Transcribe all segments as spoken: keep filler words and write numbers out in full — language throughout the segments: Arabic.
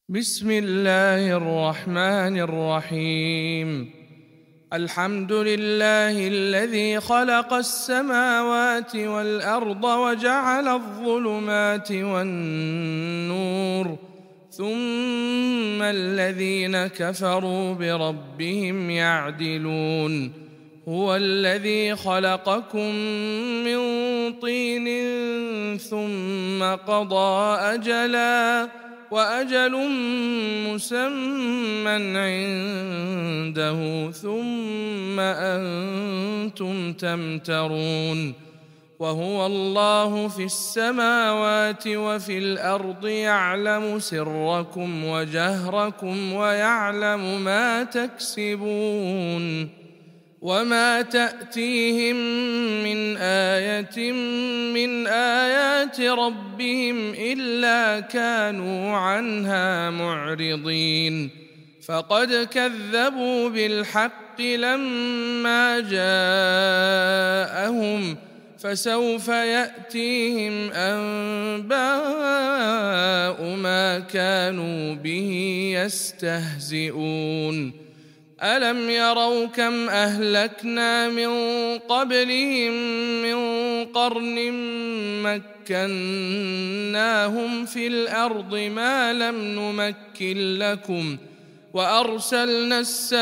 بسم الله الرحمن الرحيم. الحمد لله الذي خلق السماوات والأرض وجعل الظلمات والنور، ثم الذين كفروا بربهم يعدلون. هو الذي خلقكم من طين ثم قضى أجلاً وأجل مسمى عنده ثم أنتم تمترون. وهو الله في السماوات وفي الأرض، يعلم سركم وجهركم ويعلم ما تكسبون. وما تأتيهم من آية من آيات ربهم إلا كانوا عنها معرضين. فقد كذبوا بالحق لما جاءهم، فسوف يأتيهم أنباء ما كانوا به يستهزئون. ألم يروا كم أهلكنا من قبلهم من قرن مكناهم في الأرض ما لم نمكن لكم، وأرسلنا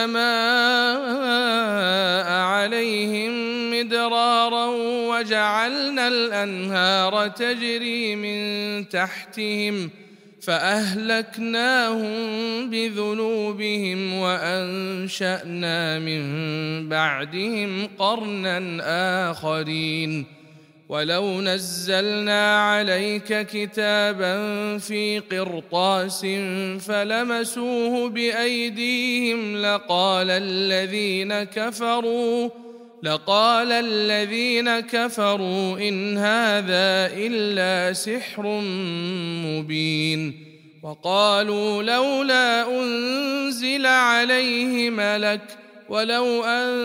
السماء عليهم مدرارا وجعلنا الأنهار تجري من تحتهم فأهلكناهم بذنوبهم وأنشأنا من بعدهم قرنا آخرين. ولو نزلنا عليك كتابا في قرطاس فلمسوه بأيديهم لقال الذين كفروا لقال الذين كفروا إن هذا إلا سحر مبين. وقالوا لولا أنزل عليه ملك ولو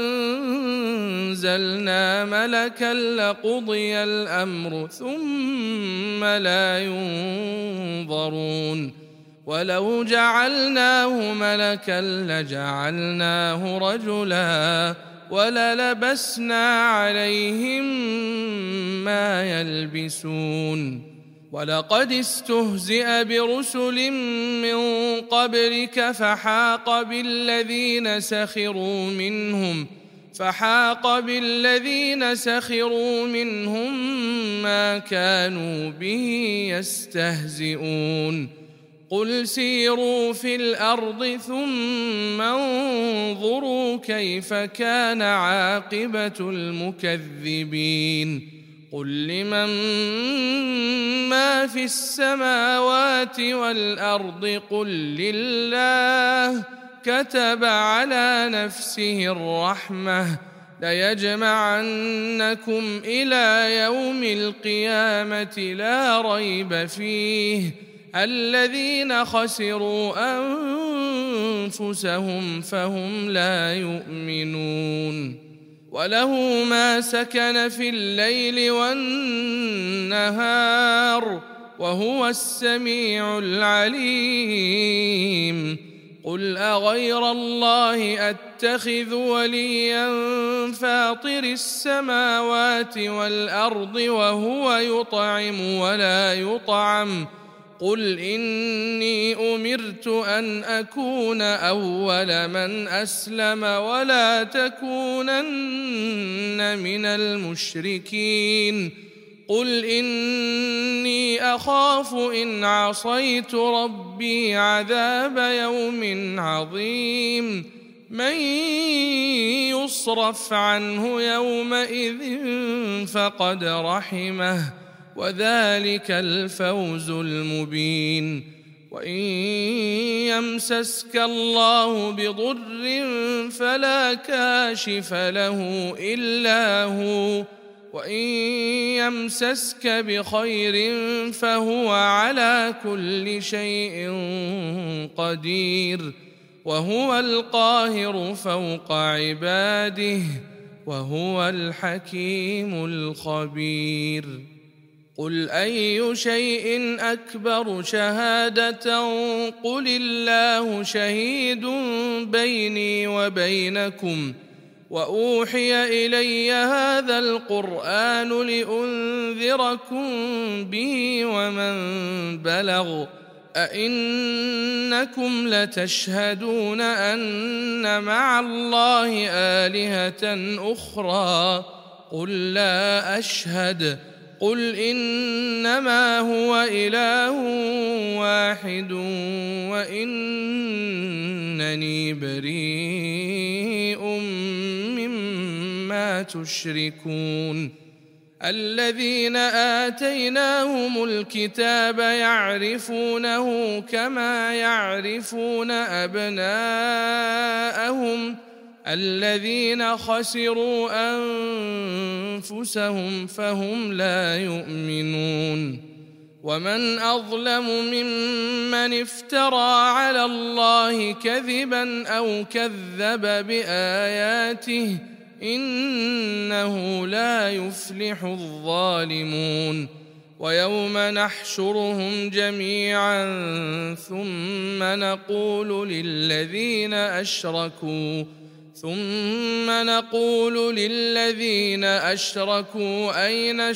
أنزلنا ملكا لقضي الأمر ثم لا ينظرون. ولو جعلناه ملكا لجعلناه رجلا وللبسنا عليهم ما يلبسون. ولقد استهزئ برسل من قبلك فحاق بالذين سخروا منهم فحاق بالذين سخروا منهم ما كانوا به يستهزئون. قل سيروا في الأرض ثم انظروا كيف كان عاقبة المكذبين. قل لمن ما في السماوات والأرض قل لله كتب على نفسه الرحمة ليجمعنكم إلى يوم القيامة لا ريب فيه الذين خسروا أنفسهم فهم لا يؤمنون. وله ما سكن في الليل والنهار وهو السميع العليم. قل أغير الله أتخذ وليا فاطر السماوات والأرض وهو يطعم ولا يطعم. قل إني أمرت أن أكون أول من أسلم ولا تكونن من المشركين. قل إني أخاف إن عصيت ربي عذاب يوم عظيم. من يصرف عنه يومئذ فقد رحمه وذلك الفوز المبين. وإن يمسسك الله بضر فلا كاشف له إلا هو، وإن يمسسك بخير فهو على كل شيء قدير. وهو القاهر فوق عباده وهو الحكيم الخبير. قل أي شيء أكبر شهادة قل الله شهيد بيني وبينكم وأوحي إلي هذا القرآن لأنذركم به ومن بلغ أئنكم لتشهدون أن مع الله آلهة أخرى قل لا أشهد قل إنما هو إله واحد وإنني بريء مما تشركون الذين آتيناهم الكتاب يعرفونه كما يعرفون أبناءهم الذين خسروا أنفسهم فهم لا يؤمنون ومن أظلم ممن افترى على الله كذبا أو كذب بآياته إنه لا يفلح الظالمون ويوم نحشرهم جميعا ثم نقول للذين أشركوا ثم نقول للذين أشركوا أين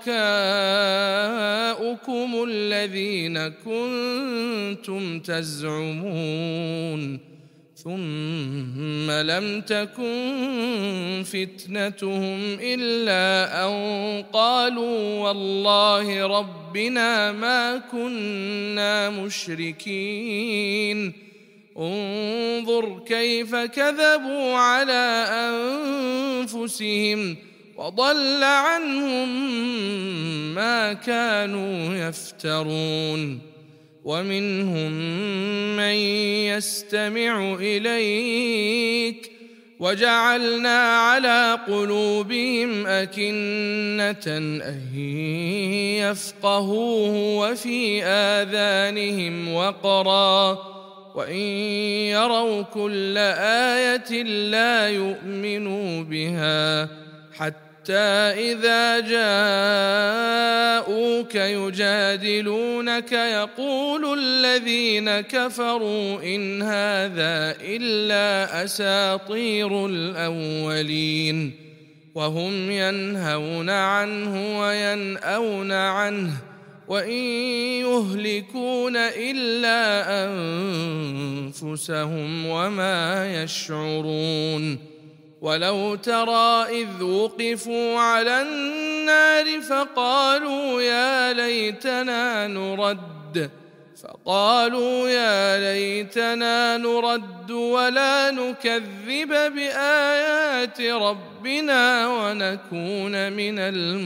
شركاؤكم الذين كنتم تزعمون ثم لم تكن فتنتهم إلا أن قالوا والله ربنا ما كنا مشركين انظر كيف كذبوا على أنفسهم وضل عنهم ما كانوا يفترون ومنهم من يستمع إليك وجعلنا على قلوبهم أكنة أن يفقهوه وفي آذانهم وقرا وإن يروا كل آية لا يؤمنوا بها حتى إذا جاءوك يجادلونك يقول الذين كفروا إن هذا إلا أساطير الأولين وهم ينهون عنه وينأون عنه وإن يهلكون إلا أنفسهم وما يشعرون ولو ترى إذ وقفوا على النار فقالوا يا ليتنا نرد فقالوا يا ليتنا نرد ولا نكذب بآيات ربنا ونكون من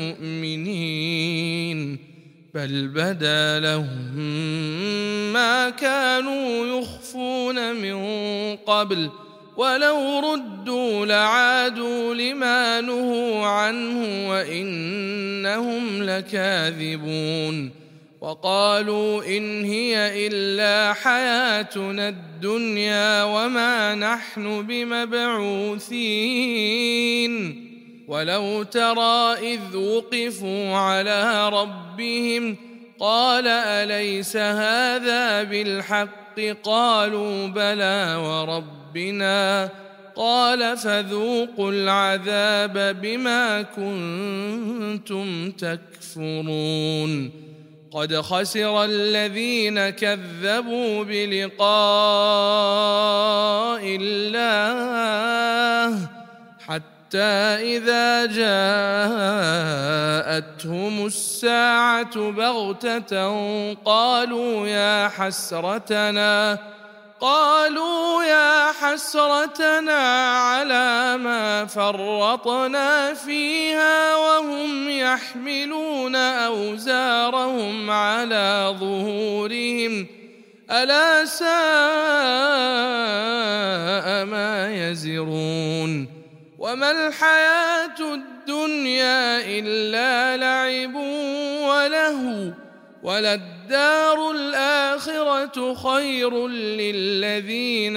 المؤمنين بل بدا لهم ما كانوا يخفون من قبل ولو ردوا لعادوا لما نهوا عنه وإنهم لكاذبون وقالوا إن هي إلا حياتنا الدنيا وما نحن بمبعوثين ولو ترى إذ وقفوا على ربهم قال أليس هذا بالحق قالوا بلى وربنا قال فذوقوا العذاب بما كنتم تكفرون قد خسر الذين كذبوا بلقاء الله حتى إذا جاءتهم الساعة بغتة قالوا يا حسرتنا قالوا يا حسرتنا على ما فرطنا فيها وهم يحملون أوزارهم على ظهورهم ألا ساء ما يزرون وما الحياة الدنيا إلا لعب ولهو وللدار الآخرة خير للذين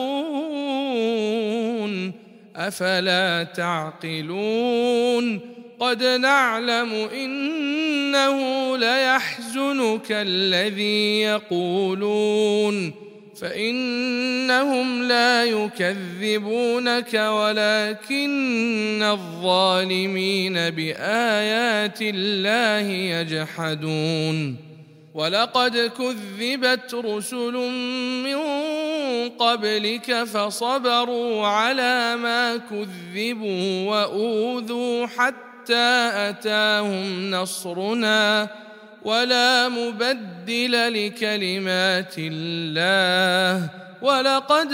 يتقون أفلا تعقلون قد نعلم إنه ليحزنك الذي يقولون فإنهم لا يكذبونك ولكن الظالمين بآيات الله يجحدون ولقد كذبت رسل من قبلك فصبروا على ما كذبوا وأوذوا حتى أتاهم نصرنا ولا مبدل لكلمات الله ولقد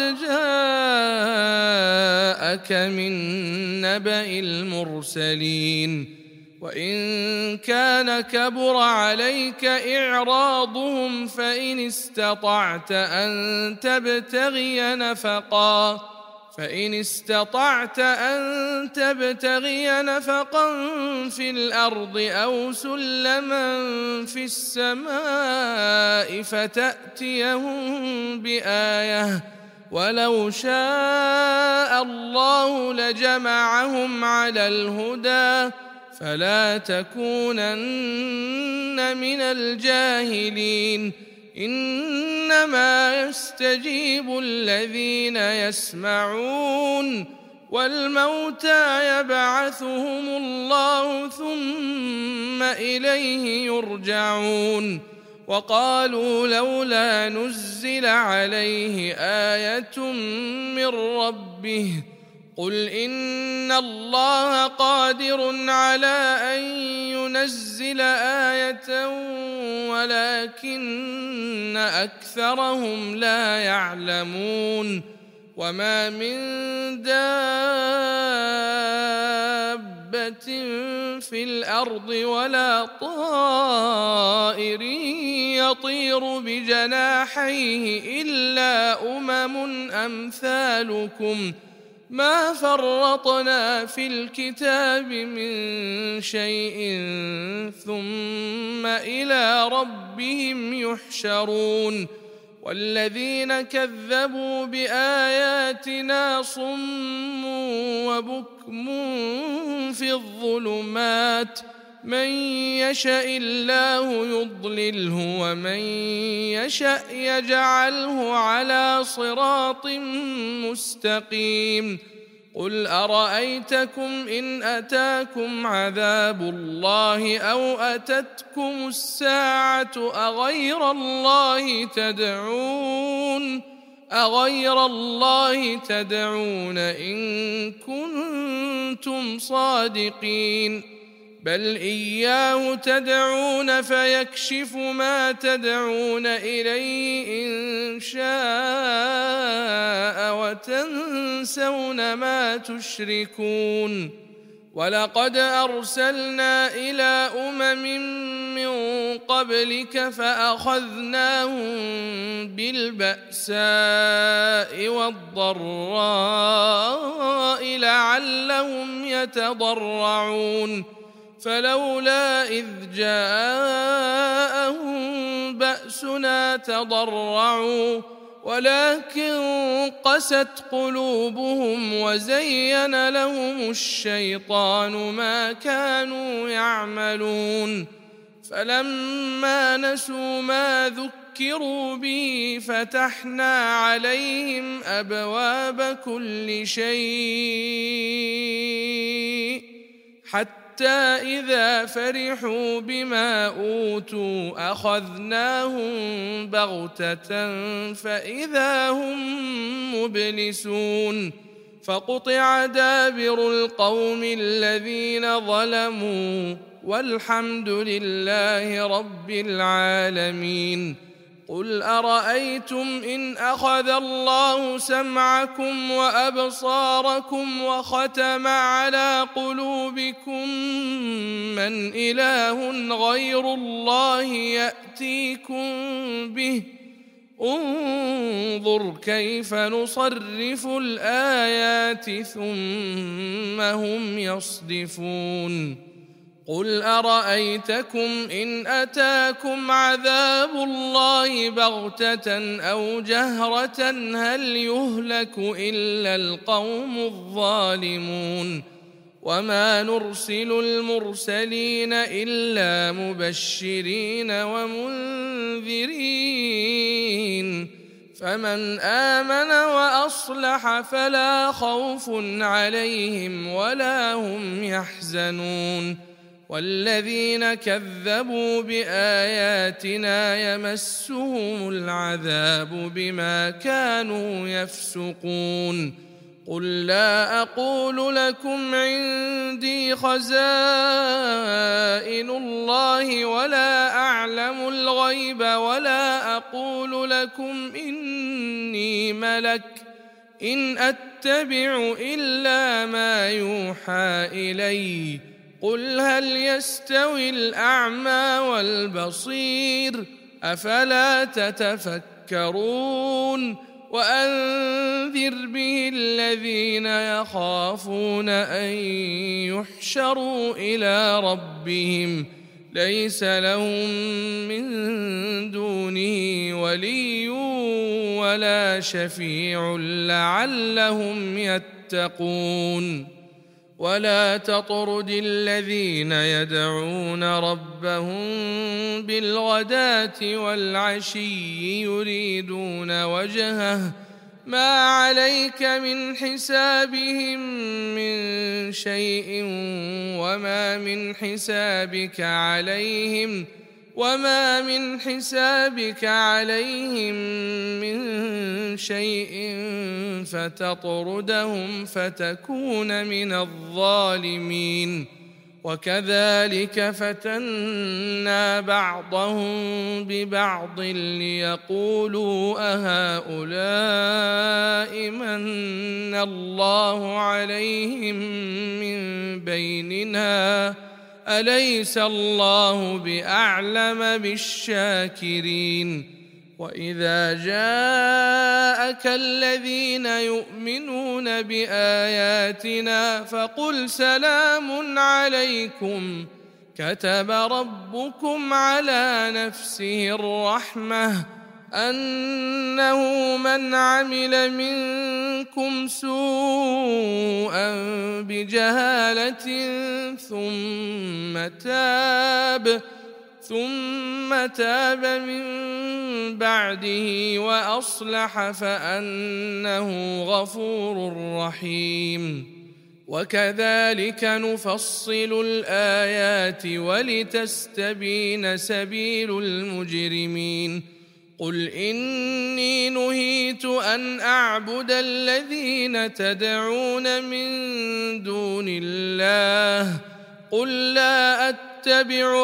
جاءك من نبأ المرسلين وإن كان كبر عليك إعراضهم فإن استطعت أن تبتغي نفقا فإن استطعت أن تبتغي نفقا في الأرض أو سلما في السماء فتأتيهم بآية ولو شاء الله لجمعهم على الهدى فلا تكونن من الجاهلين إنما يستجيب الذين يسمعون والموتى يبعثهم الله ثم إليه يرجعون وقالوا لولا نزل عليه آية من ربه قل إن الله قادر على أن ينزل آية ولكن أكثرهم لا يعلمون وما من دابة في الأرض ولا طائر يطير بجناحيه إلا أمم أمثالكم ما فرطنا في الكتاب من شيء ثم إلى ربهم يحشرون والذين كذبوا بآياتنا صم وبكم في الظلمات من يشاء الله يضلله ومن يشاء يجعله على صراط مستقيم قل أرأيتكم إن أتاكم عذاب الله أو أتتكم الساعة أغير الله تدعون أغير الله تدعون إن كنتم صادقين بل إياه تدعون فيكشف ما تدعون إليه إن شاء وتنسون ما تشركون ولقد أرسلنا إلى أمم من قبلك فأخذناهم بالبأساء والضراء لعلهم يتضرعون فلولا إذ جاءهم بأسنا تضرعوا ولكن قست قلوبهم وزين لهم الشيطان ما كانوا يعملون فلما نسوا ما ذكروا به فتحنا عليهم أبواب كل شيء حتى إذا فرحوا بما أوتوا أخذناهم بغتة فإذا هم مبلسون فقطع دابر القوم الذين ظلموا والحمد لله رب العالمين قل أرأيتم إن أخذ الله سمعكم وأبصاركم وختم على قلوبكم من إله غير الله يأتيكم به انظر كيف نصرف الآيات ثم هم يصدفون قل أرأيتكم إن أتاكم عذاب الله بغتة أو جهرة هل يهلك إلا القوم الظالمون وما نرسل المرسلين إلا مبشرين ومنذرين فمن آمن وأصلح فلا خوف عليهم ولا هم يحزنون والذين كذبوا بآياتنا يمسهم العذاب بما كانوا يفسقون قل لا أقول لكم عندي خزائن الله ولا أعلم الغيب ولا أقول لكم إني ملك إن أتبع إلا ما يوحى إلي قل هل يستوي الأعمى والبصير أفلا تتفكرون وأنذر به الذين يخافون أن يحشروا إلى ربهم ليس لهم من دونه ولي ولا شفيع لعلهم يتقون ولا تطرد الذين يدعون ربهم بالغداة والعشي يريدون وجهه ما عليك من حسابهم من شيء وما من حسابك عليهم وما من حسابك عليهم من شيء فتطردهم فتكون من الظالمين وكذلك فتنا بعضهم ببعض ليقولوا أهؤلاء من الله عليهم من بيننا أليس الله بأعلم بالشاكرين وإذا جاءك الذين يؤمنون بآياتنا فقل سلام عليكم كتب ربكم على نفسه الرحمة أنه من عمل منكم سوءا بجهالة ثم تاب ثم تاب من بعده وأصلح فأنه غفور رحيم وكذلك نفصل الآيات ولتستبين سبيل المجرمين قل إني نهيت أن أعبد الذين تدعون من دون الله قل لا أتبع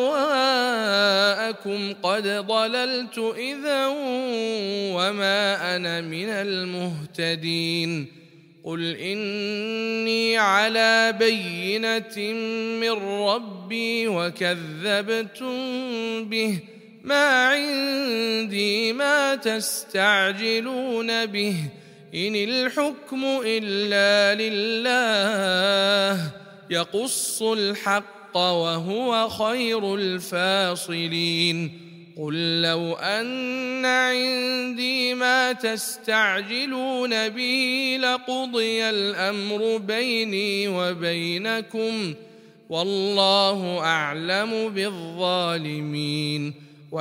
أهواءكم قد ضللت إذا وما أنا من المهتدين قل إني على بينة من ربي وكذبتم به ما عندي ما تستعجلون به إن الحكم إلا لله يقص الحق وهو خير الفاصلين قل لو أن عندي ما تستعجلون به لقضي الأمر بيني وبينكم والله أعلم بالظالمين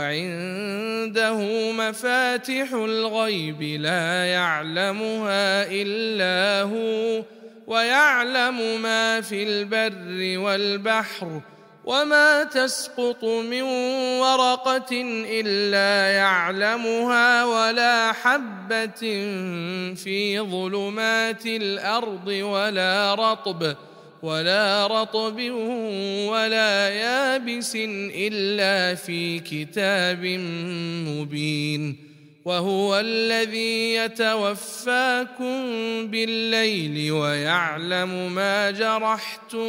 وعنده مفاتح الغيب لا يعلمها إلا هو ويعلم ما في البر والبحر وما تسقط من ورقة إلا يعلمها ولا حبة في ظلمات الأرض ولا رطب ولا رطب ولا يابس إلا في كتاب مبين وهو الذي يتوفاكم بالليل ويعلم ما جرحتم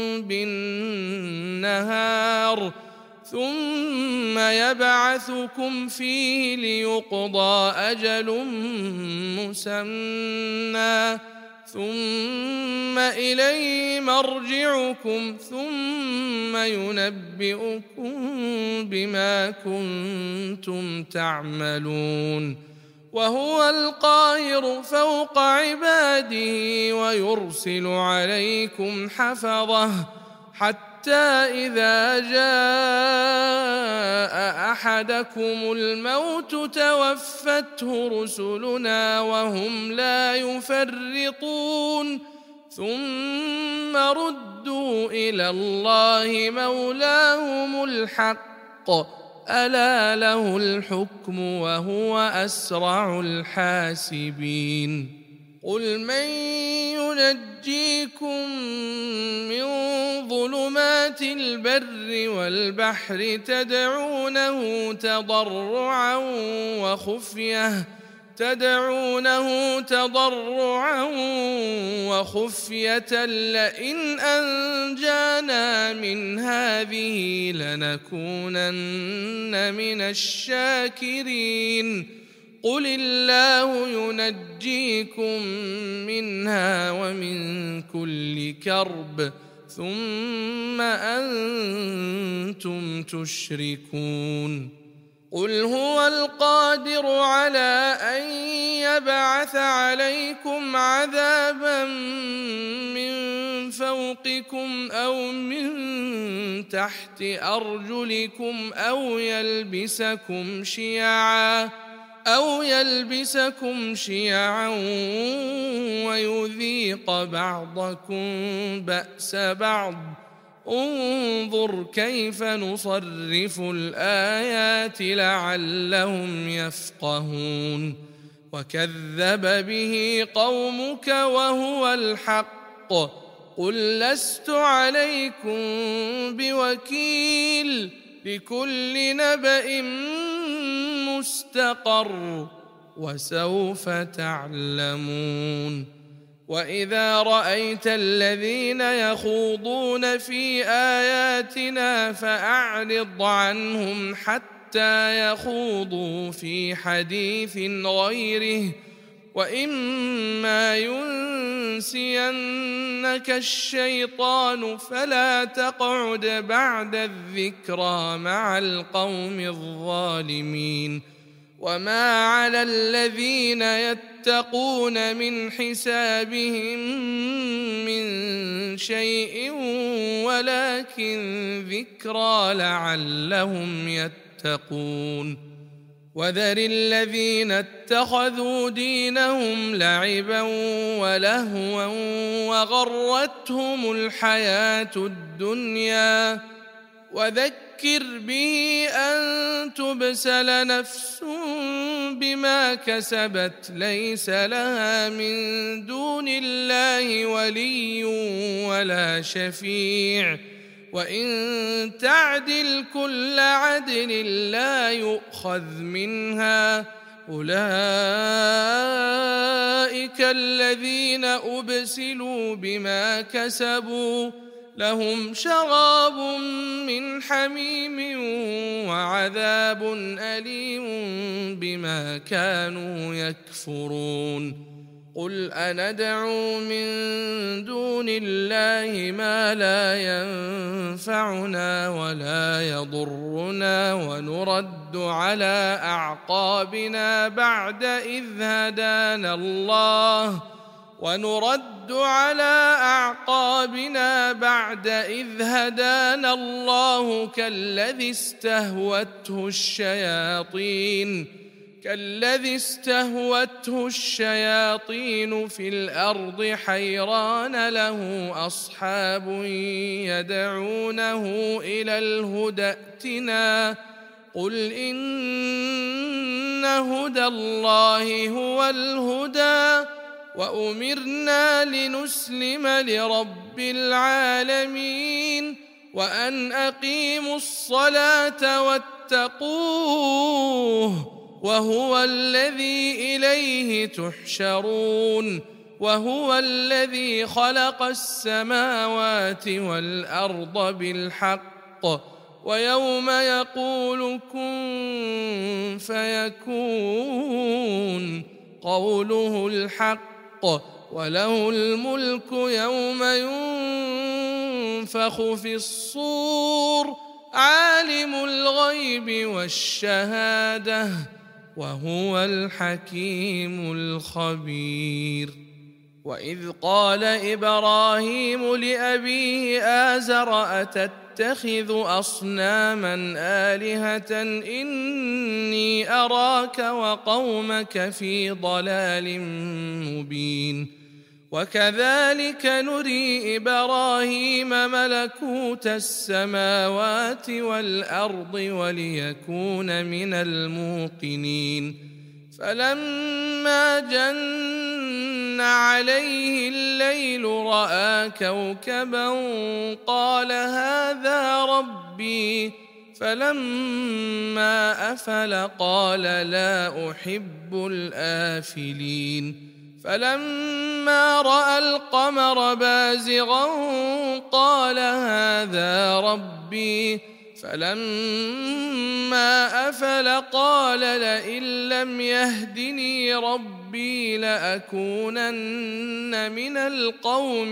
بالنهار ثم يبعثكم فيه ليقضى أجل مسمى ثم إليه مرجعكم ثم ينبئكم بما كنتم تعملون وهو القاهر فوق عباده ويرسل عليكم حفظه حتى إذا جاء أحدكم الموت توفته رسلنا وهم لا يفرطون ثم ردوا إلى الله مولاهم الحق ألا له الحكم وهو أسرع الحاسبين قل من ينجيكم من ظلمات البر والبحر تدعونه تضرعا وخفية تدعونه تضرعا وخفية لئن أنجانا من هذه لنكونن من الشاكرين قل الله ينجيكم منها ومن كل كرب ثم أنتم تشركون قل هو القادر على أن يبعث عليكم عذابا من فوقكم أو من تحت أرجلكم أو يلبسكم شيعا أو يلبسكم شيعا ويذيق بعضكم بأس بعض انظر كيف نصرف الآيات لعلهم يفقهون وكذب به قومك وهو الحق قل لست عليكم بوكيل لكل نبأ مستقر وسوف تعلمون وإذا رأيت الذين يخوضون في آياتنا فأعرض عنهم حتى يخوضوا في حديث غيره وإما ينسينك الشيطان فلا تقعد بعد الذكرى مع القوم الظالمين وما على الذين يتقون من حسابهم من شيء ولكن ذكرى لعلهم يتقون وذر الذين اتخذوا دينهم لعبا ولهوا وغرتهم الحياة الدنيا وذكر به أن تبسل نفس بما كسبت ليس لها من دون الله ولي ولا شفيع وإن تعدل كل عدل لا يؤخذ منها أولئك الذين أبسلوا بما كسبوا لهم شراب من حميم وعذاب أليم بما كانوا يكفرون قل أندعو من دون الله ما لا ينفعنا ولا يضرنا ونرد على أعقابنا بعد إذ هدانا الله ونرد على أعقابنا بعد إذ هدانا الله كالذي استهوته الشياطين كالذي استهوته الشياطين في الأرض حيران له أصحاب يدعونه إلى الهدى ائتنا قل إن هدى الله هو الهدى وأمرنا لنسلم لرب العالمين وأن أقيموا الصلاة واتقوه وهو الذي إليه تحشرون وهو الذي خلق السماوات والأرض بالحق ويوم يقول كن فيكون قوله الحق وله الملك يوم ينفخ في الصور عالم الغيب والشهادة وهو الحكيم الخبير. وإذ قال إبراهيم لأبيه آزر أتتخذ أصناما آلهة إني أراك وقومك في ضلال مبين. وكذلك نري إبراهيم ملكوت السماوات والأرض وليكون من الموقنين. فلما جن عليه الليل رأى كوكبا قال هذا ربي، فلما أفل قال لا أحب الآفلين. فلما رأى القمر بازغا قال هذا ربي، فلما أفل قال لئن لم يهدني ربي لأكونن من القوم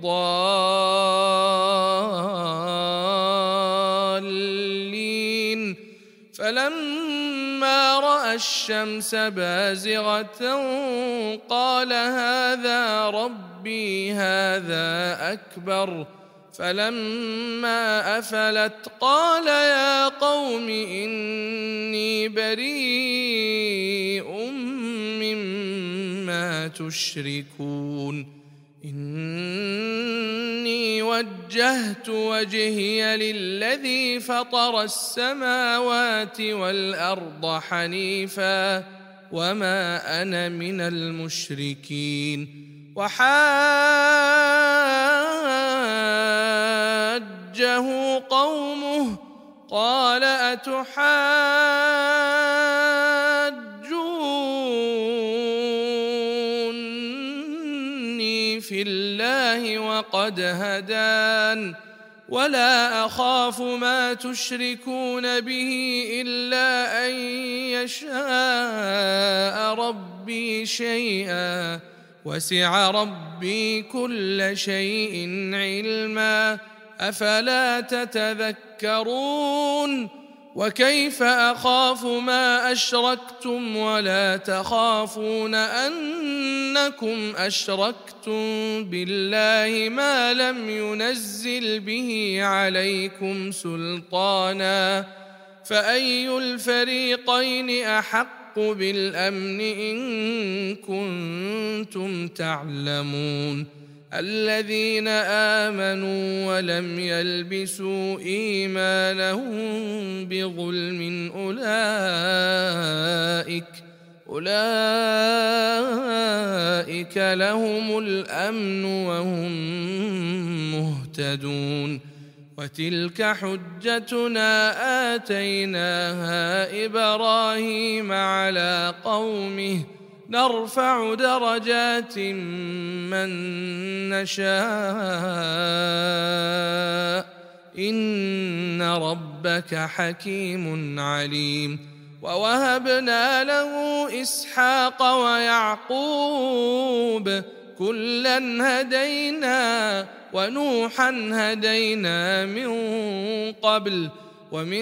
الضالين. فلما رأى الشمس بازغة قال هذا ربي هذا أكبر. فلما أفلت قال يا قوم إني بريء مما تشركون. إني وجهت وجهي للذي فطر السماوات والأرض حنيفا وما أنا من المشركين. وحاجه قومه قال أتحاجوني في الله وقد هدان ولا أخاف ما تشركون به إلا أن يشاء ربي شيئا وسع ربي كل شيء علما أفلا تتذكرون. وكيف أخاف ما أشركتم ولا تخافون أنكم أشركتم بالله ما لم ينزل به عليكم سلطانا فأي الفريقين أحق بالأمن إن كنتم تعلمون. الذين آمنوا ولم يلبسوا إيمانهم بظلم أولئك أولئك لهم الأمن وهم مهتدون. وتلك حجتنا آتيناها إبراهيم على قومه نرفع درجات من نشاء إن ربك حكيم عليم. ووهبنا له إسحاق ويعقوب كلا هدينا ونوحا هدينا من قبل ومن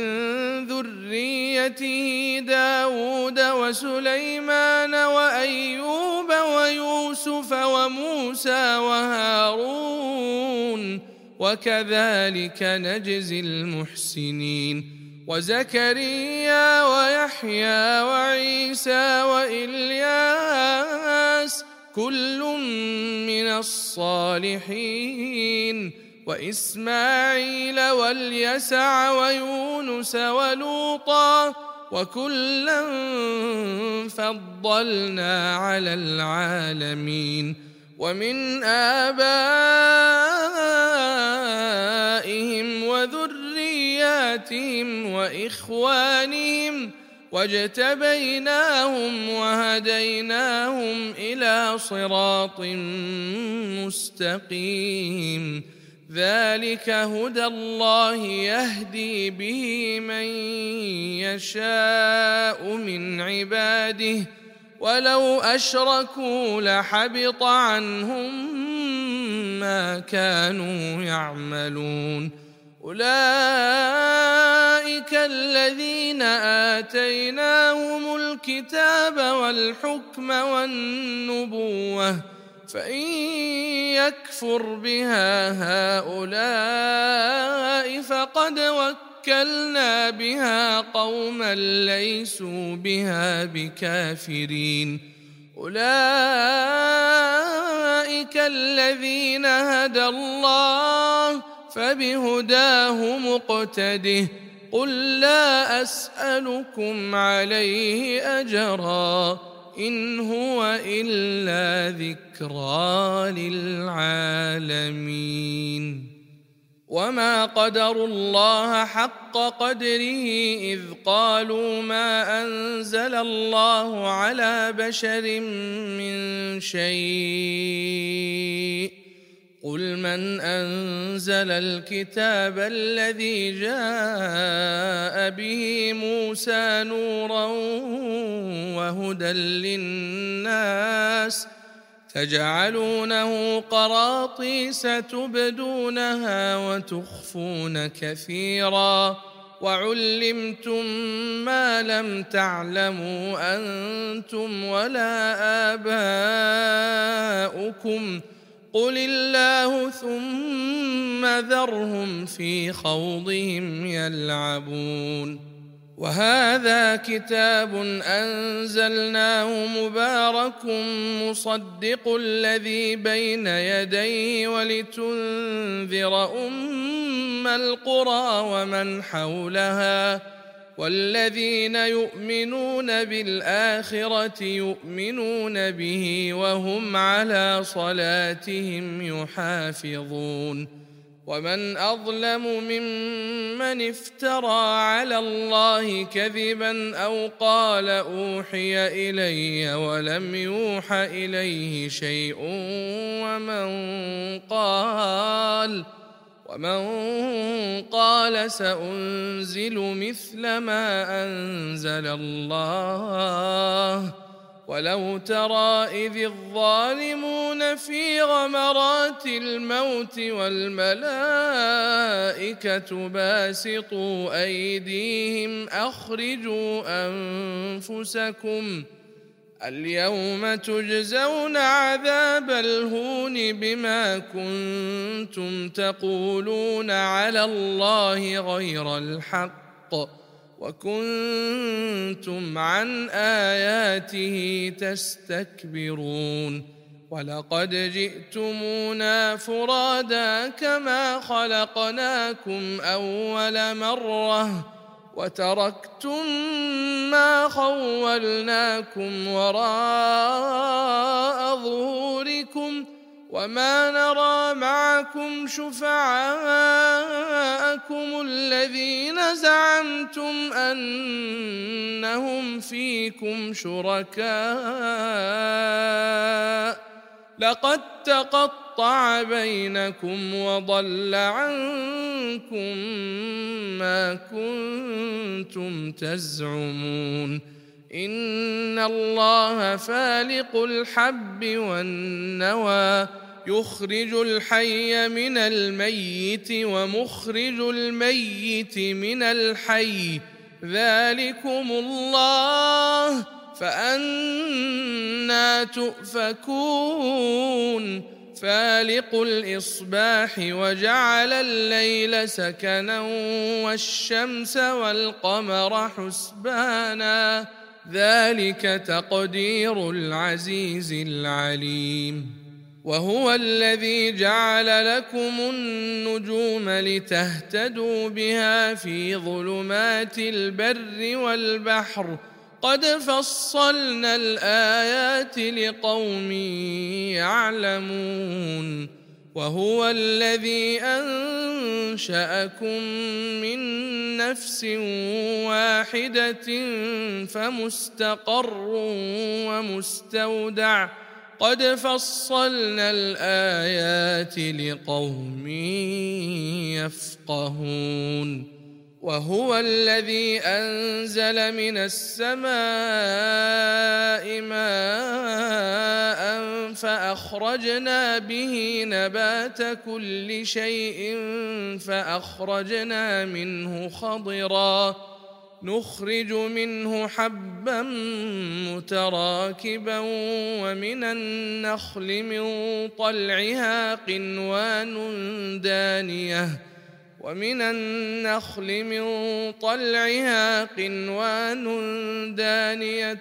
ذريته داود وسليمان وأيوب ويوسف وموسى وهارون وكذلك نجزي المحسنين. وزكريا ويحيى وعيسى وإلياس كل من الصالحين وإسماعيل واليسع ويونس ولوطا وكلا فضلنا على العالمين. ومن آبائهم وذرياتهم وإخوانهم واجتبيناهم وهديناهم إلى صراط مستقيم. ذلك هدى الله يهدي به من يشاء من عباده ولو أشركوا لحبط عنهم ما كانوا يعملون. أولئك الذين آتيناهم الكتاب والحكم والنبوة فإن يكفر بها هؤلاء فقد وكلنا بها قوما ليسوا بها بكافرين أولئك الذين هدى الله فبهداه مقتده قل لا أسألكم عليه أجرا إن هو إلا ذكرى للعالمين وما قدروا الله حق قدره إذ قالوا ما أنزل الله على بشر من شيء قل من أنزل الكتاب الذي جاء به موسى نورا وهدى للناس تجعلونه قراطيس تبدونها وتخفون كثيرا وعلمتم ما لم تعلموا أنتم ولا آباؤكم قل الله ثم ذرهم في خوضهم يلعبون وهذا كتاب أنزلناه مبارك مصدق الذي بين يديه ولتنذر أم القرى ومن حولها والذين يؤمنون بالآخرة يؤمنون به وهم على صلاتهم يحافظون ومن أظلم ممن افترى على الله كذبا أو قال أوحي إلي ولم يوح إليه شيء ومن قال ومن قال سأنزل مثل ما أنزل الله ولو ترى إذ الظالمون في غمرات الموت والملائكة باسطوا أيديهم أخرجوا أنفسكم اليوم تجزون عذاب الهون بما كنتم تقولون على الله غير الحق وكنتم عن آياته تستكبرون ولقد جئتمونا فرادا كما خلقناكم أول مرة وتركتم ما خولناكم وراء ظهوركم وما نرى معكم شفعاءكم الذين زعمتم أنهم فيكم شركاء لقد تقطع بينكم وضل عنكم ما كنتم تزعمون إن الله فالق الحب والنوى يخرج الحي من الميت ومخرج الميت من الحي ذلكم الله فأنى تؤفكون فالق الإصباح وجعل الليل سكنا والشمس والقمر حسبانا ذلك تقدير العزيز العليم وهو الذي جعل لكم النجوم لتهتدوا بها في ظلمات البر والبحر قد فصلنا الآيات لقوم يعلمون وهو الذي أنشأكم من نفس واحدة فمستقر ومستودع قد فصلنا الآيات لقوم يفقهون وهو الذي أنزل من السماء ماء فأخرجنا به نبات كل شيء فأخرجنا منه خضرا نخرج منه حبا متراكبا ومن النخل من طلعها قنوان دانية ومن النخل من طلعها قنوان دانية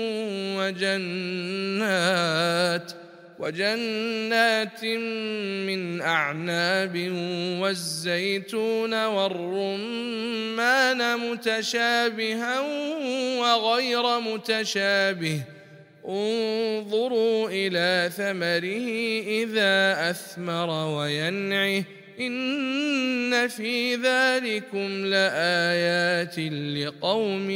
وجنات وجنات من أعناب والزيتون والرمان متشابها وغير متشابه انظروا إلى ثمره إذا أثمر وينعه إن في ذلكم لآيات لقوم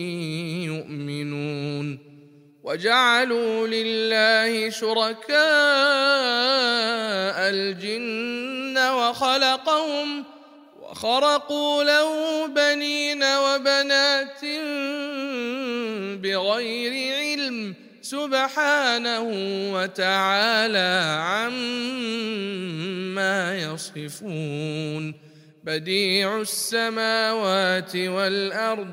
يؤمنون وجعلوا لله شركاء الجن وخلقهم وخرقوا له بنين وبنات بغير علم سبحانه وتعالى عما يصفون بديع السماوات والأرض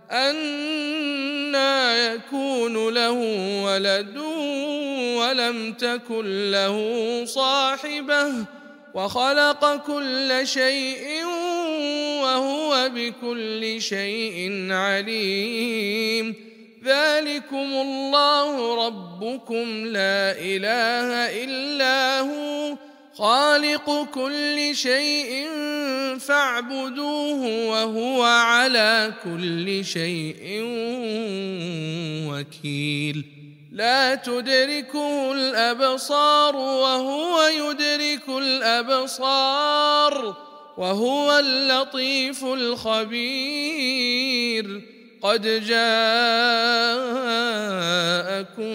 أنى يكون له ولد ولم تكن له صاحبة وخلق كل شيء وهو بكل شيء عليم ذلكم الله ربكم لا إله إلا هو خالق كل شيء فاعبدوه وهو على كل شيء وكيل لا تدركه الأبصار وهو يدرك الأبصار وهو اللطيف الخبير قد جاءكم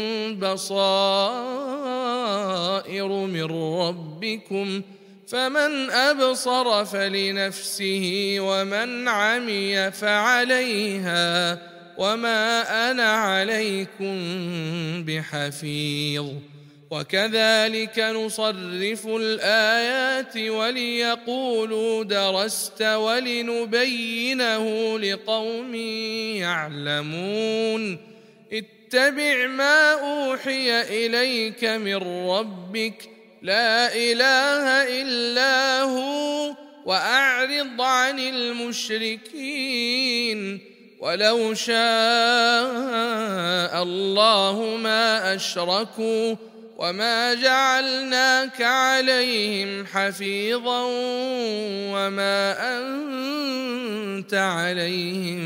بصائر من ربكم فمن أبصر فلنفسه ومن عمي فعليها وما أنا عليكم بحفيظ وكذلك نصرف الآيات وليقولوا درست ولنبينه لقوم يعلمون اتبع ما أوحي إليك من ربك لا إله إلا هو وأعرض عن المشركين ولو شاء الله ما أشركوا وما جعلناك عليهم حفيظا وما أنت عليهم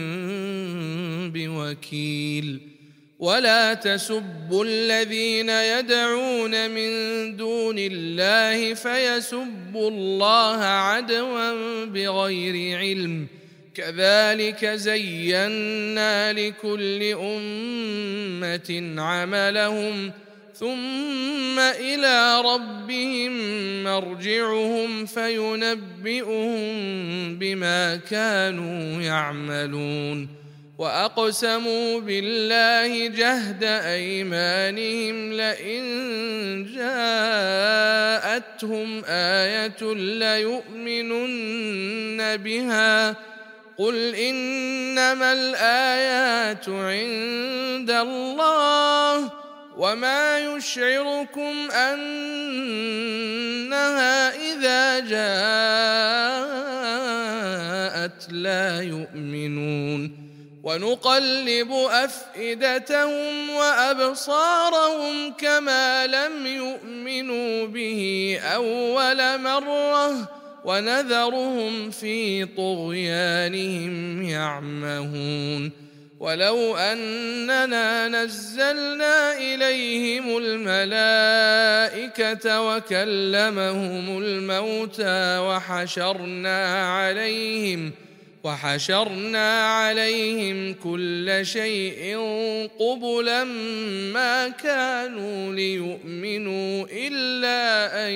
بوكيل ولا تسبوا الذين يدعون من دون الله فيسبوا الله عدوا بغير علم كذلك زينا لكل أمة عملهم ثم إلى ربهم مرجعهم فينبئهم بما كانوا يعملون وأقسموا بالله جهد أيمانهم لئن جاءتهم آية ليؤمنن بها قل إنما الآيات عند الله وما يشعركم أنها إذا جاءت لا يؤمنون ونقلب أفئدتهم وأبصارهم كما لم يؤمنوا به أول مرة ونذرهم في طغيانهم يعمهون ولو أننا نزلنا إليهم الملائكة وكلمهم الموتى وحشرنا عليهم وحشرنا عليهم كل شيء قبلا ما كانوا ليؤمنوا إلا أن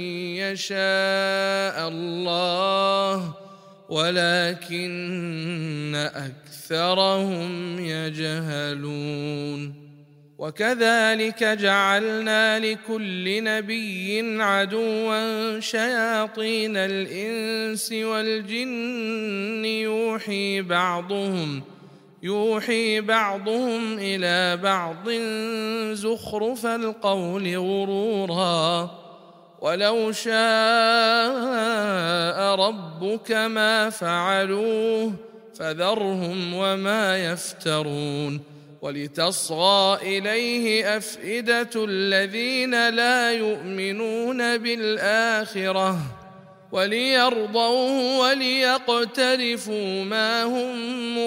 يشاء الله ولكن أكثرهم يجهلون وكذلك جعلنا لكل نبي عدوا شياطين الإنس والجن يوحي بعضهم يوحي بعضهم إلى بعض زخرف القول غرورا ولو شاء ربك ما فعلوه فذرهم وما يفترون ولتصغى إليه أفئدة الذين لا يؤمنون بالآخرة وليرضوه وليقترفوا ما هم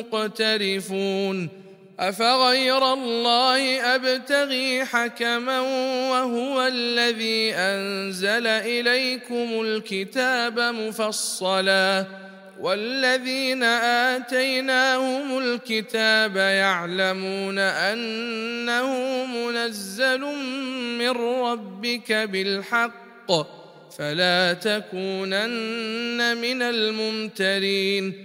مقترفون أفغير الله أبتغي حكما وهو الذي أنزل إليكم الكتاب مفصلا والذين آتيناهم الكتاب يعلمون أنه منزل من ربك بالحق فلا تكونن من الممترين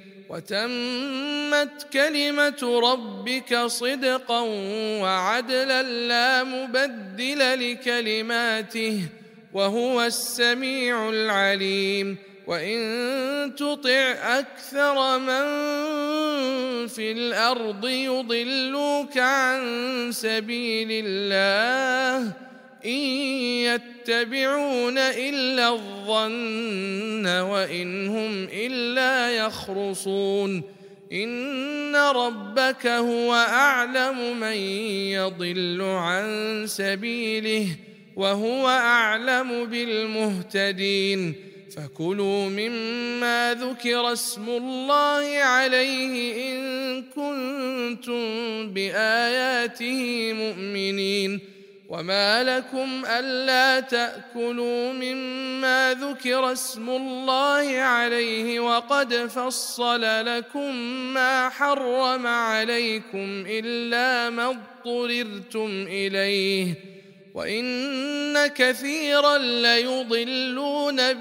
وتمت كلمة ربك صدقا وعدلا لا مبدل لكلماته وهو السميع العليم وإن تطع أكثر من في الأرض يضلوك عن سبيل الله إن يتبعون إلا الظن وإن هم إلا يخرصون إن ربك هو أعلم من يضل عن سبيله وهو أعلم بالمهتدين فكلوا مما ذكر اسم الله عليه إن كنتم بآياته مؤمنين وما لكم ألا تأكلوا مما ذكر اسم الله عليه وقد فصل لكم ما حرم عليكم إلا ما اضطررتم إليه وإن كثيرا ليضلون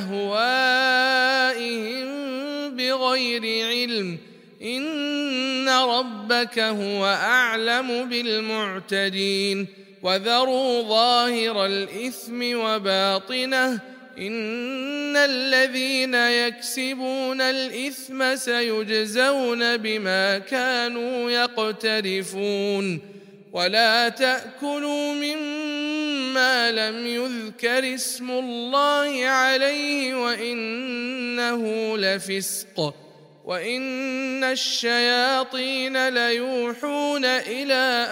بأهوائهم بغير علم إن ربك هو أعلم بالمعتدين وذروا ظاهر الإثم وباطنه إن الذين يكسبون الإثم سيجزون بما كانوا يقترفون ولا تأكلوا مما لم يذكر اسم الله عليه وإنه لفسق وإن الشياطين ليوحون إلى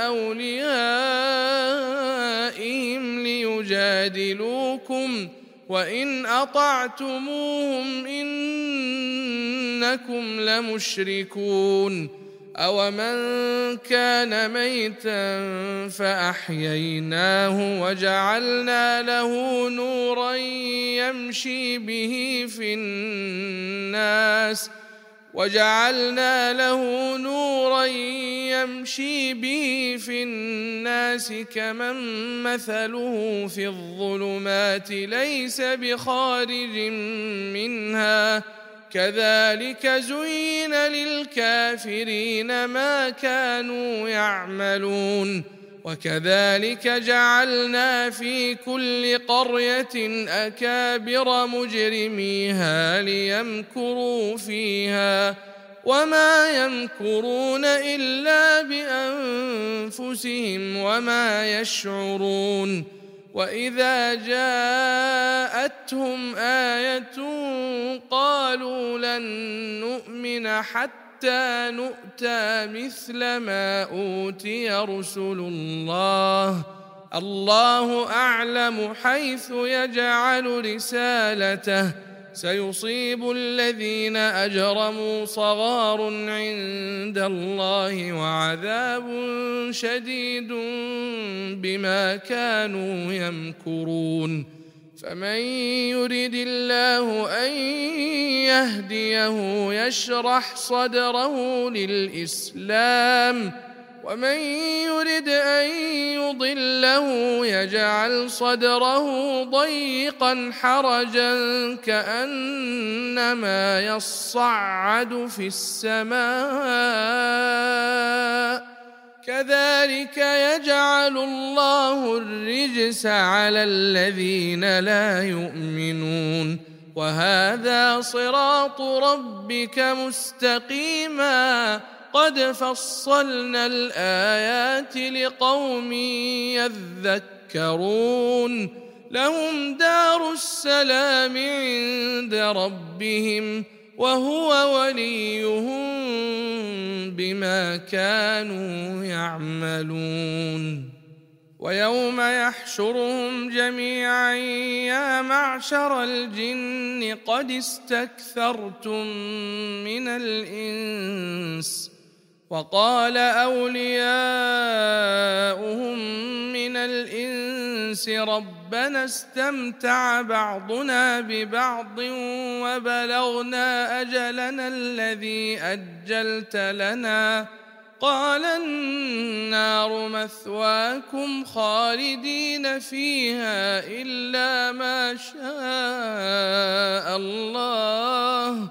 أوليائهم ليجادلوكم وإن أطعتموهم إنكم لمشركون أومن كان ميتا فأحييناه وجعلنا له نورا يمشي به في الناس وجعلنا له نورا يمشي به في الناس كمن مثله في الظلمات ليس بخارج منها كذلك زين للكافرين ما كانوا يعملون وكذلك جعلنا في كل قرية أكابر مجرميها ليمكروا فيها وما يمكرون إلا بأنفسهم وما يشعرون وإذا جاءتهم آية قالوا لن نؤمن حتى نؤتى مثل ما أوتي رسل الله الله أعلم حيث يجعل رسالته سيصيب الذين أجرموا صغار عند الله وعذاب شديد بما كانوا يمكرون فمن يرد الله أن يهديه يشرح صدره للإسلام ومن يرد أن يضله يجعل صدره ضيقا حرجا كأنما يصعد في السماء كذلك يجعل الله الرجس على الذين لا يؤمنون وهذا صراط ربك مستقيما قد فصلنا الآيات لقوم يذكرون لهم دار السلام عند ربهم وهو وليهم بما كانوا يعملون ويوم يحشرهم جميعا يا معشر الجن قد استكثرتم من الإنس وقال أولياؤهم من الإنس ربنا استمتع بعضنا ببعض وبلغنا أجلنا الذي أجلت لنا قال النار مثواكم خالدين فيها إلا ما شاء الله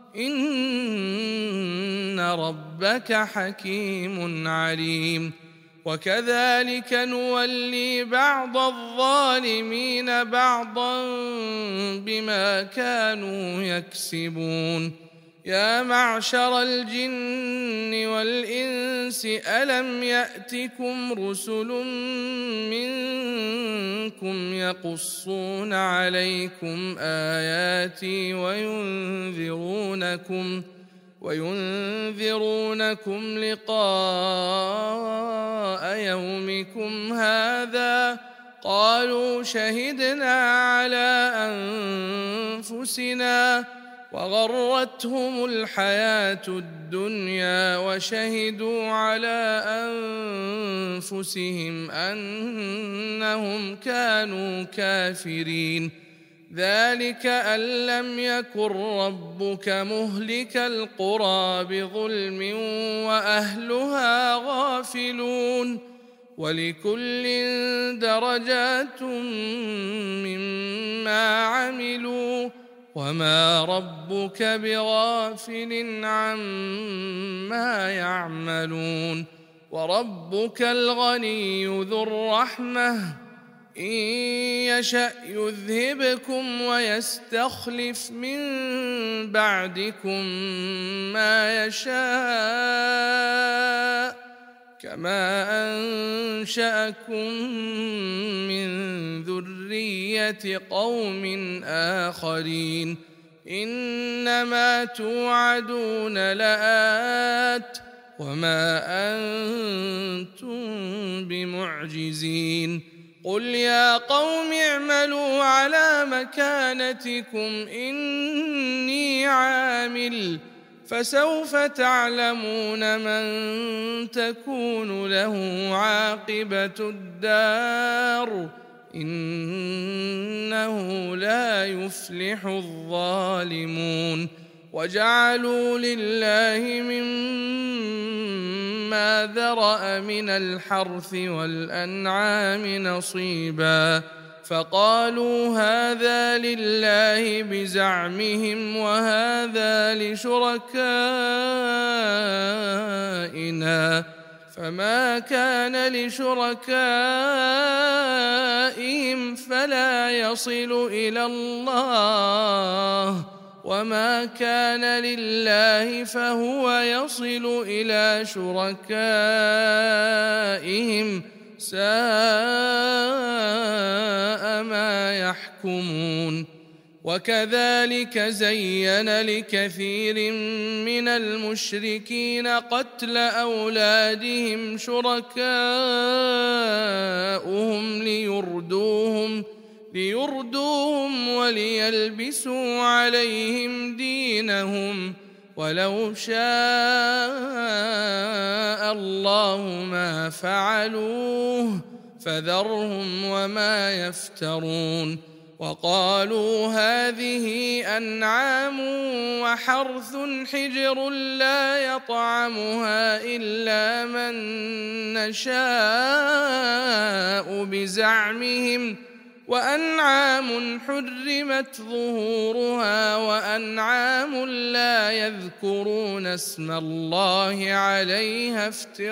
إن ربك حكيم عليم وكذلك نولي بعض الظالمين بعضا بما كانوا يكسبون يا معشر الجن والإنس ألم يأتكم رسل منكم يقصون عليكم آياتي وينذرونكم وينذرونكم لقاء يومكم هذا قالوا شهدنا على أنفسنا وغرتهم الحياة الدنيا وشهدوا على أنفسهم أنهم كانوا كافرين ذلك أن لم يكن ربك مهلك القرى بظلم وأهلها غافلون ولكل درجات مما عملوا وما ربك بغافل عما يعملون وربك الغني ذو الرحمة إن يشأ يذهبكم ويستخلف من بعدكم ما يشاء كما أنشأكم من ذرية قوم آخرين إنما توعدون لآت وما أنتم بمعجزين قل يا قوم اعملوا على مكانتكم إني عامل فسوف تعلمون من تكون له عاقبة الدار إنه لا يفلح الظالمون وجعلوا لله مما ذرأ من الحرث والأنعام نصيبا فقالوا هذا لله بزعمهم وهذا لشركائنا فما كان لشركائهم فلا يصل إلى الله وما كان لله فهو يصل إلى شركائهم ساء ما يحكمون وكذلك زين لكثير من المشركين قتل أولادهم شركاؤهم ليردوهم ليردوهم وليلبسوا عليهم دينهم ولو شاء الله ما فعلوه فذرهم وما يفترون وقالوا هذه أنعام وحرث حجر لا يطعمها إلا من نشاء بزعمهم وأنعام حرمت ظهورها وأنعام لا يذكرون اسم الله عليها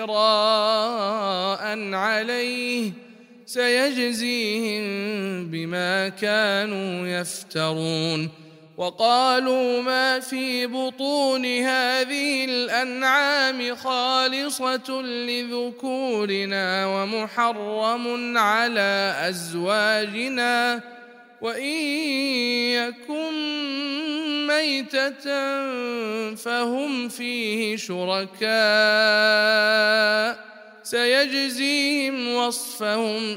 افتراء عليه سيجزيهم بما كانوا يفترون. وقالوا ما في بطون هذه الأنعام خالصة لذكورنا ومحرم على أزواجنا وإن يكن ميتة فهم فيه شركاء سيجزيهم وصفهم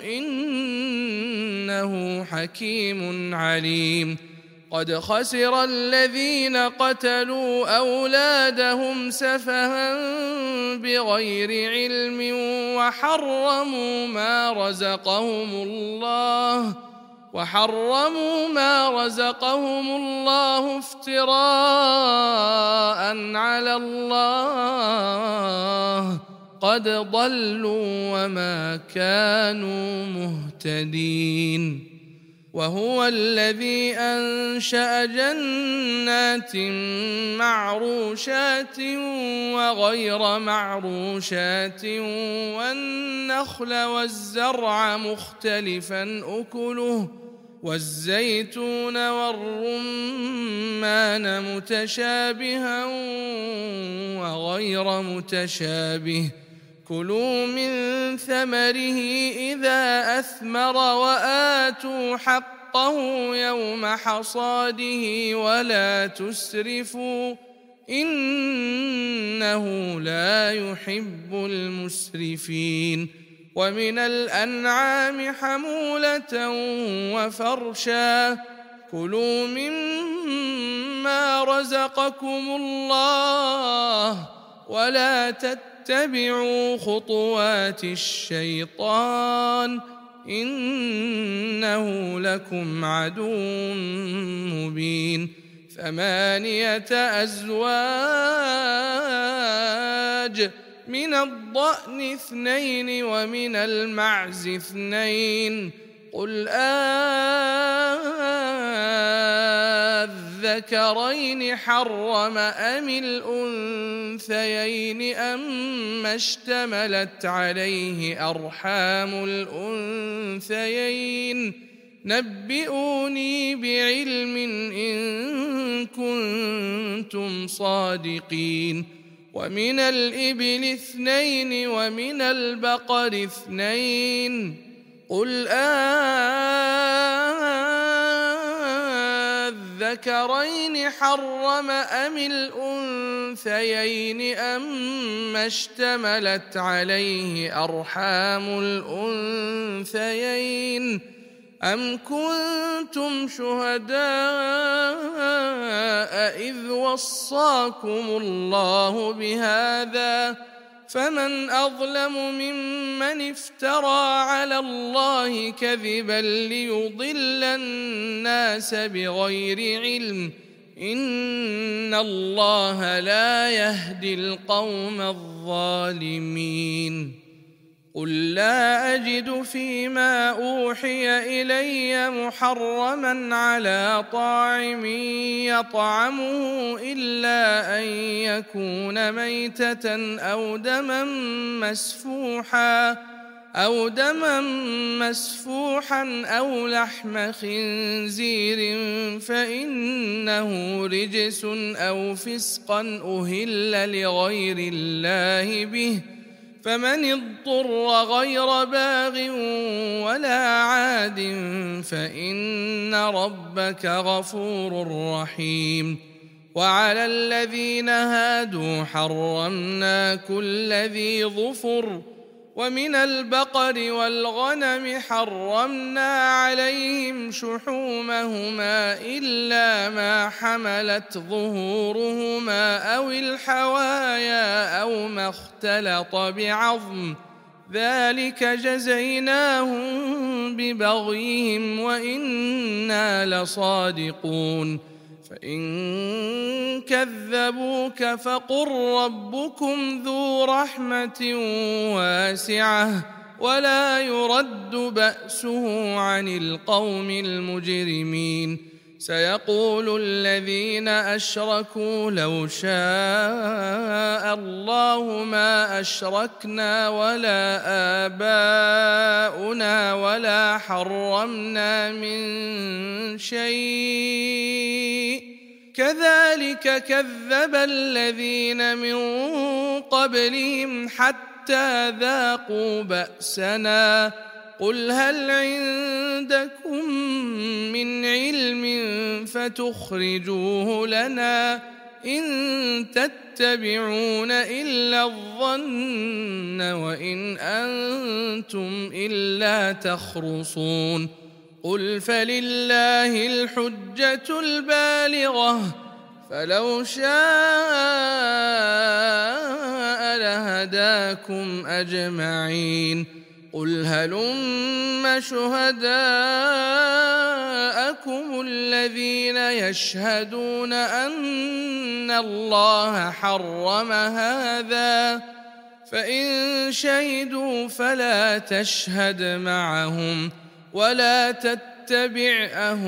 إنه حكيم عليم. قد خسر الذين قتلوا أولادهم سفها بغير علم وحرموا ما رزقهم الله وحرموا ما رزقهم الله افتراء على الله قد ضلوا وما كانوا مهتدين. وهو الذي أنشأ جنات معروشات وغير معروشات والنخل والزرع مختلفا أكله والزيتون والرمان متشابها وغير متشابه كلوا من ثمره إذا أثمر وآتوا حقه يوم حصاده ولا تسرفوا إنه لا يحب المسرفين. ومن الأنعام حمولة وفرشا كلوا مما رزقكم الله ولا تتبعوا اتبعوا خطوات الشيطان إنه لكم عدو مبين. ثمانية أزواج من الضأن اثنين ومن المعز اثنين قل أذكرين حرم أم الأنثيين أما اشتملت عليه أرحام الأنثيين نبئوني بعلم إن كنتم صادقين. ومن الإبل اثنين ومن البقر اثنين قل أذكرين حرم أم الأنثيين أما اشتملت عليه أرحام الأنثيين أم كنتم شهداء إذ وصاكم الله بهذا فمن أظلم ممن افترى على الله كذبا ليضل الناس بغير علم إن الله لا يهدي القوم الظالمين. قل لا أجد فيما أوحي إلي محرما على طاعم يطعمه إلا أن يكون ميتة أو دما مسفوحا أو دما مسفوحا أو لحم خنزير فإنه رجس أو فسقا أهل لغير الله به فمن اضطر غير باغ ولا عاد فإن ربك غفور رحيم. وعلى الذين هادوا حرمنا كل ذي ظفر ومن البقر والغنم حرمنا عليهم شحومهما إلا ما حملت ظهورهما أو الحوايا أو ما اختلط بعظم ذلك جزيناهم ببغيهم وإنا لصادقون. فإن كذبوك فقل ربكم ذو رحمة واسعة ولا يرد بأسه عن القوم المجرمين. سيقول الذين أشركوا لو شاء الله ما أشركنا ولا آباؤنا ولا حرمنا من شيء كذلك كذب الذين من قبلهم حتى ذاقوا بأسنا قل هل عندكم من علم فتخرجوه لنا إن تتبعون إلا الظن وإن أنتم إلا تخرصون قل فلله الحجة البالغة فلو شاء لهداكم أجمعين قل هلم شهداءكم الذين يشهدون أن الله حرم هذا فإن شهدوا فلا تشهد معهم ولا تتبع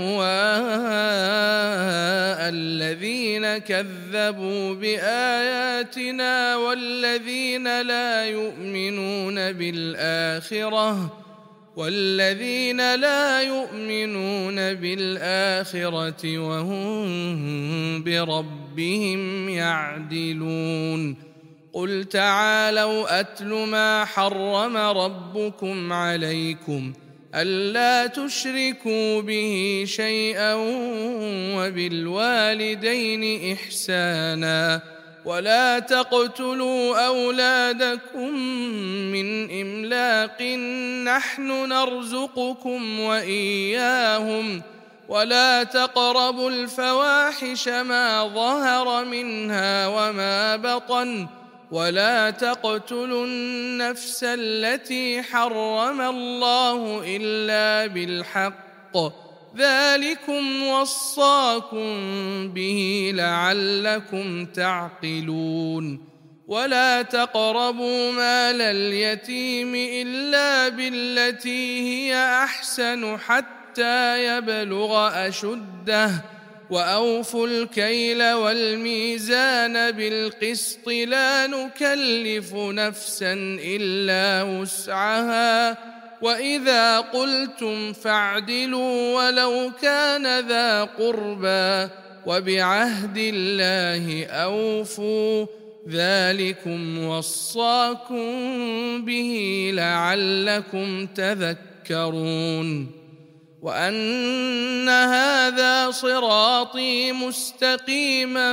أهواء الذين كذبوا بآياتنا والذين لا يؤمنون بالآخرة والذين لا يؤمنون بالآخرة وهم بربهم يعدلون قل تعالوا أتل ما حرم ربكم عليكم ألا تشركوا به شيئا وبالوالدين إحسانا ولا تقتلوا أولادكم من إملاق نحن نرزقكم وإياهم ولا تقربوا الفواحش ما ظهر منها وما بطن ولا تقتلوا النفس التي حرم الله إلا بالحق ذلكم وصاكم به لعلكم تعقلون ولا تقربوا مال اليتيم إلا بالتي هي أحسن حتى يبلغ أشده وأوفوا الكيل والميزان بالقسط لا نكلف نفسا إلا وسعها وإذا قلتم فاعدلوا ولو كان ذا قربى وبعهد الله أوفوا ذلكم وصاكم به لعلكم تذكرون وأن هذا صراطي مستقيما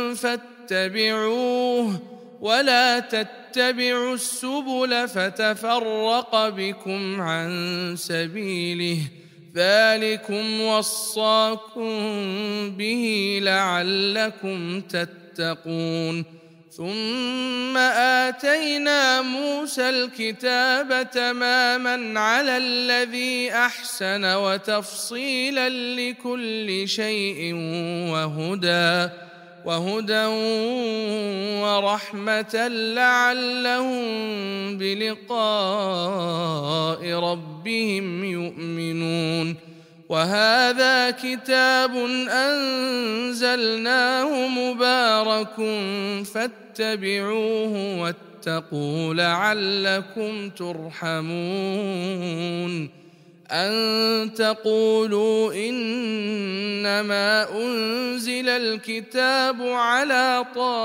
فاتبعوه ولا تتبعوا السبل فتفرق بكم عن سبيله ذلكم وصاكم به لعلكم تتقون ثم آتينا موسى الكتاب تماما على الذي أحسن وتفصيلا لكل شيء وهدى وهدى ورحمة لعلهم بلقاء ربهم يؤمنون وهذا كتاب أنزلناه مبارك فاتبعوه واتقوا لعلكم ترحمون أن تقولوا إنما أنزل الكتاب على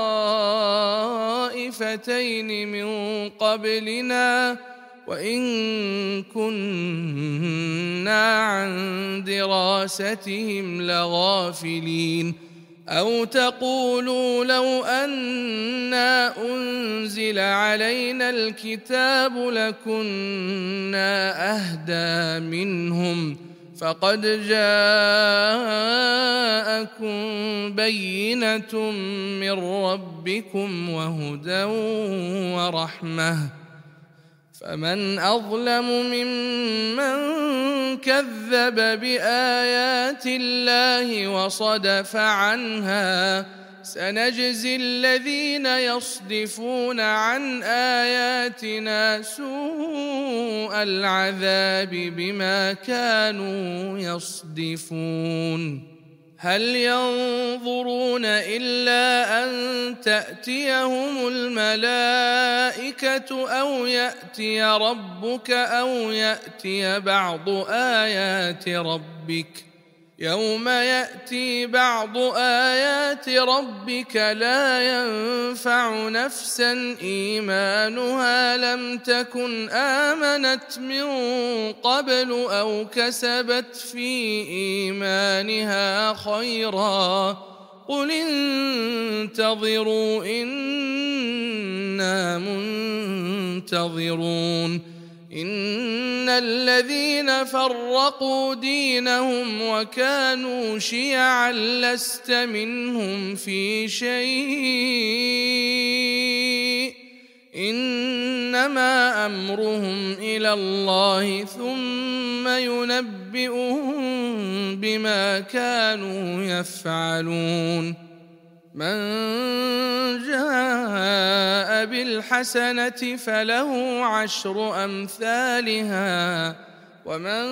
طائفتين من قبلنا وإن كنا عن دراستهم لغافلين أو تقولوا لو أنا أنزل علينا الكتاب لكنا أهدى منهم فقد جاءكم بينة من ربكم وهدى ورحمة فمن أظلم ممن كذب بآيات الله وصدف عنها سنجزي الذين يصدفون عن آياتنا سوء العذاب بما كانوا يصدفون هل ينظرون إلا أن تأتيهم الملائكة أو يأتي ربك أو يأتي بعض آيات ربك يوم يأتي بعض آيات ربك لا ينفع نفسا إيمانها لم تكن آمنت من قبل أو كسبت في إيمانها خيرا قل انتظروا إنا منتظرون إن الذين فرقوا دينهم وكانوا شيعا لست منهم في شيء إنما أمرهم إلى الله ثم ينبئهم بما كانوا يفعلون من جاء بالحسنة فله عشر أمثالها ومن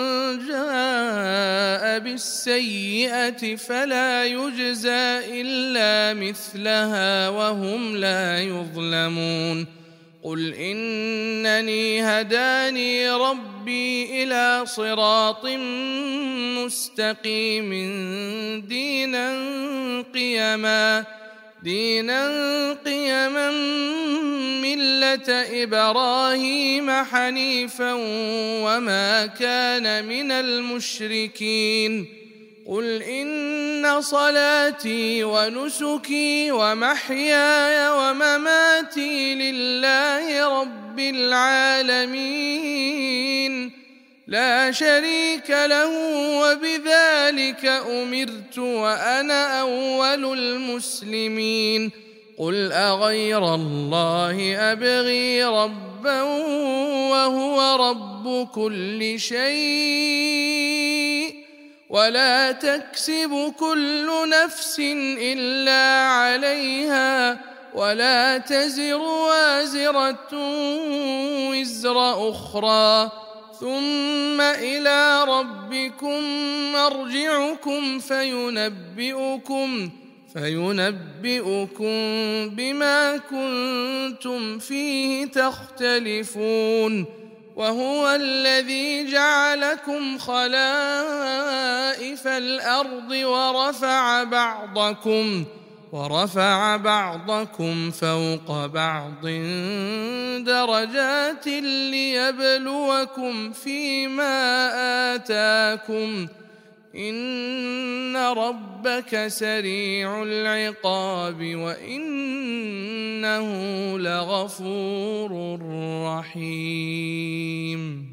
جاء بالسيئة فلا يجزى إلا مثلها وهم لا يظلمون قل إنني هداني ربي إلى صراط مستقيم دينا قيما دينا قيما ملة إبراهيم حنيفا وما كان من المشركين قل إن صلاتي ونسكي ومحياي ومماتي لله رب العالمين لا شريك له وبذلك أمرت وأنا أول المسلمين قل أغير الله أبغي ربا وهو رب كل شيء ولا تكسب كل نفس إلا عليها ولا تزر وازرة وزر أخرى ثم إلى ربكم مرجعكم فينبئكم فينبئكم بما كنتم فيه تختلفون وهو الذي جعلكم خلائف الأرض ورفع بعضكم ورفع بعضكم فوق بعض درجات ليبلوكم فيما آتاكم إن ربك سريع العقاب وإنه لغفور رحيم